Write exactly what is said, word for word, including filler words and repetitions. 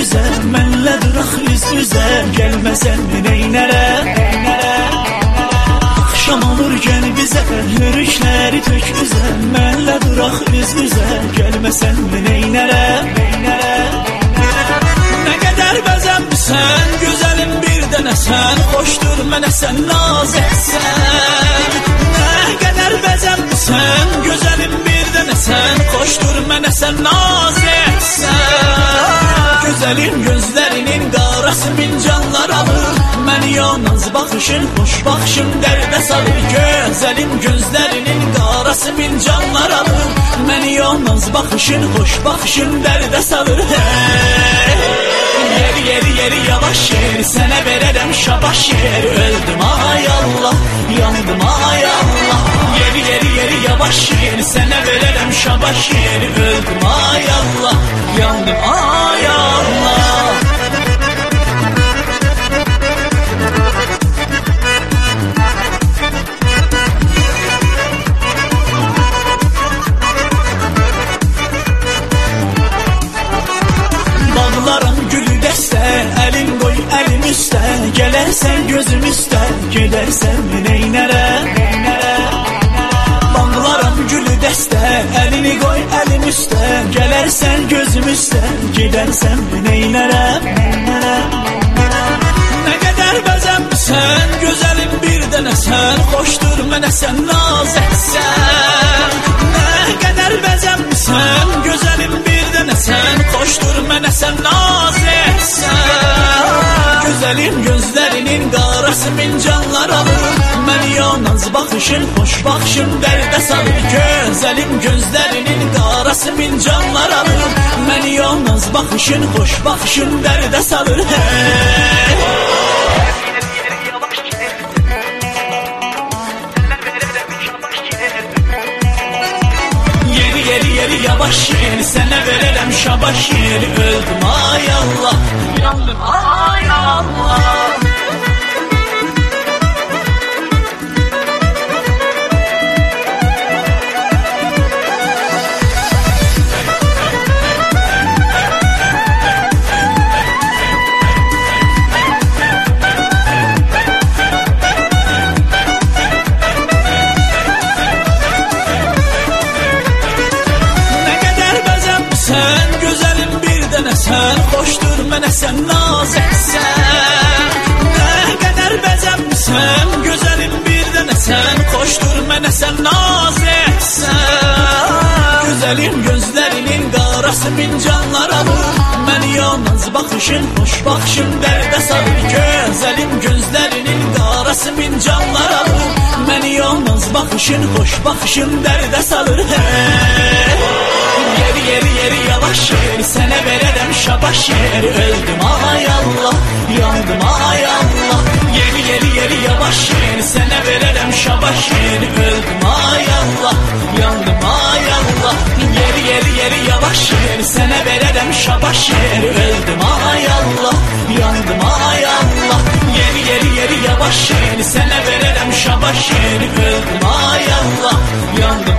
üzə, mənlə duraq üz üzə, gəlməsən neynərəm, neynərəm. Axşam olur gəl bizə, hürükləri tök üzə, mənlə duraq üz üzə, gəlməsən neynərəm, neynərəm. Nə qədər bəzənmisən, gözəlim bir dənə sən, xoşdur mənə sən naz etsən. Nə qədər bəzənmisən, gözəlim bir dənə sən, xoşdur mənə sən naz etsən. Gözəlim gözlərinin qarası min canlar alır, məni yalnız baxışın, xoş baxışın dərdə salır. Gözəlim gözlərinin qarası min canlar alır, məni yalnız baxışın, xoş baxışın dərdə salır. Hey! Yeri yeri yeri yavaş yer, sənə verərəm şabaş yer. Öldüm ay Allah, yandım ay Allah. Yeri yeri yeri yavaş yer, sənə verərəm şabaş yer. Öldüm ay Allah, yandım ay Allah. Bağlarım gülü dəstə, əlin qoy əlim üstə, gələrsən gözüm üstə, gedərsən neynərəm, neynərəm. Bağlarım gülü dəstə, əlini qoy əlim üstə, gələrsən gözüm üstə, gedərsən neynərəm, neynərəm. Nə qədər bəzənmisən, gözəlim bir dənə sən, xoşdur mənə sən naz etsən. Nə qədər bəzənmisən, gözəlim bir dənə sən, xoşdur mənə sən naz etsən. Gözəlim gözlərinin qarası min canlar alır, məni yalnız baxışın, xoş baxışın dərdə salır. Gözəlim gözlərinin qarası min canlar alır, məni yalnız baxışın, xoş baxışın dərdə salır. Hey! Yeri yeri yavaş yer, sənə verərəm şabaş yer. Öldüm ay Allah, yandım ay Allah. Sən gözəlim bir dənə sən, xoşdur mənə sən naz etsən. Nə qədər bəzənmisən, gözəlim bir dənə sən, xoşdur mənə sən naz etsən. Gözəlim gözlərinin qarası min canlar alır, məni yalnız baxışın, xoş baxışın dərdə salır. Gözəlim gözlərinin qarası min canlar alır, məni yalnız baxışın, xoş baxışın dərdə salır. Hey! Yeri yeri yeri yavaş yer, sənə verərəm şabaş yer. Öldüm ay Allah, yandım ay Allah. Yeri yeri yeri yavaş yer, sənə verərəm şabaş yer. Öldüm ay Allah, yandım ay Allah. Yeri yeri yeri yavaş yer, sənə verərəm şabaş yer. Öldüm ay Allah, yandım ay Allah. Yeri yeri yeri yavaş yer, sənə verərəm şabaş yer. Öldüm ay Allah, yandım